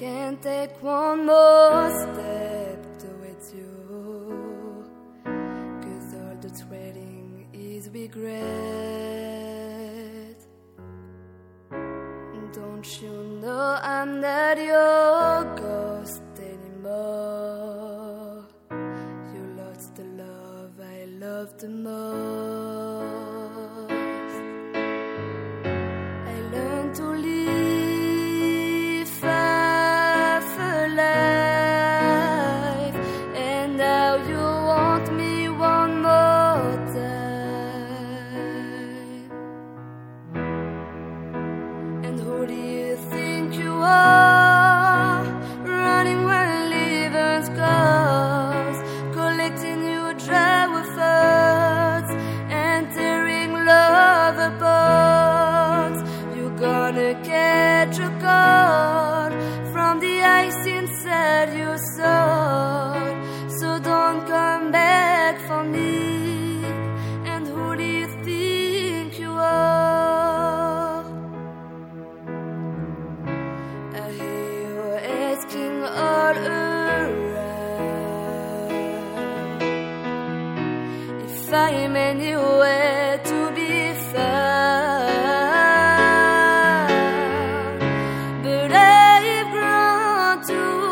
Can't take one more step towards you, 'cause all that's waiting is regret. Don't you know I'm not your ghost anymore? You lost the love I loved the most. I learned to live half a life, and now you want me one more time. And who do you think you are, running while living scars, collecting your dry with words and tearing love apart? You're gonna catch a cold from the ice inside your soul, so don't come back for me. And who do you think you are? I hear you asking all around if I am anywhere to be found, but I've grown too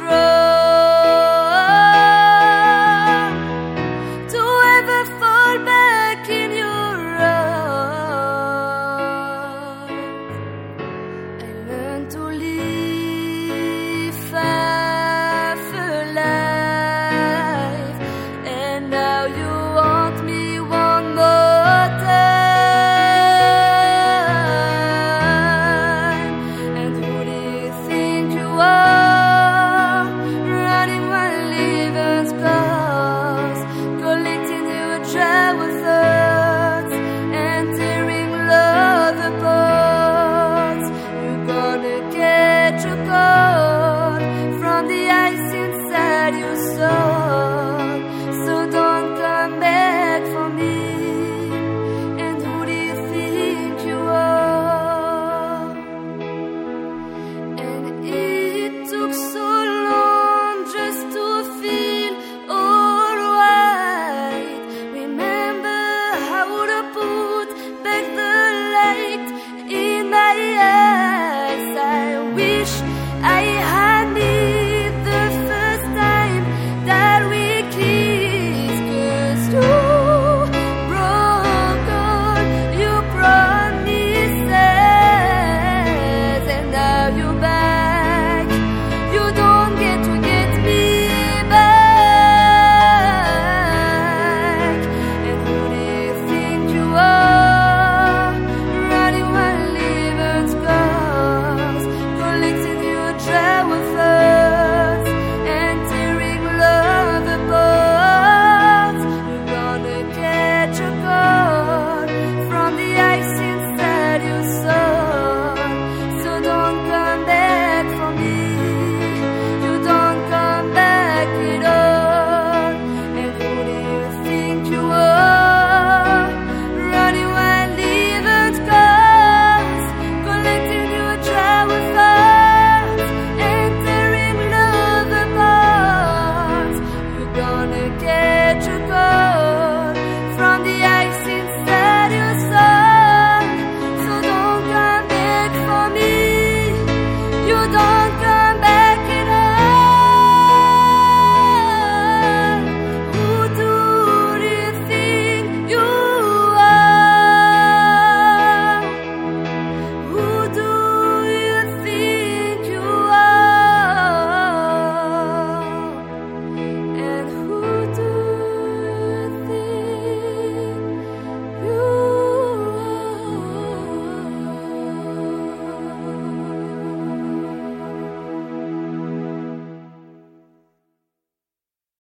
strong to ever fall back in your arms. I learned to live half a life, and now you want me one more time. And who do you think you are, running while living scars, collecting your dry with words and tearing love apart? You're gonna catch a cold from the ice inside your soul, so don't come back for me. And who do you think you are? And it took so long just to feel alright. Remember how to put back the light in my eyes. I wish I had it the first time that we kissed, 'cause you broke all your promises, and now you're back. You don't get to get me back. And who do you think you are, running while living scars, collecting your dry with words and tearing love apart? You're gonna catch a cold from the ice inside your soul, so don't come back for me. You don't come back at all. And who do you think you are, running while living scars, collecting your dry with words and tearing love apart? You're gonna catch a cold from the ice inside your soul, so don't come back for me. You don't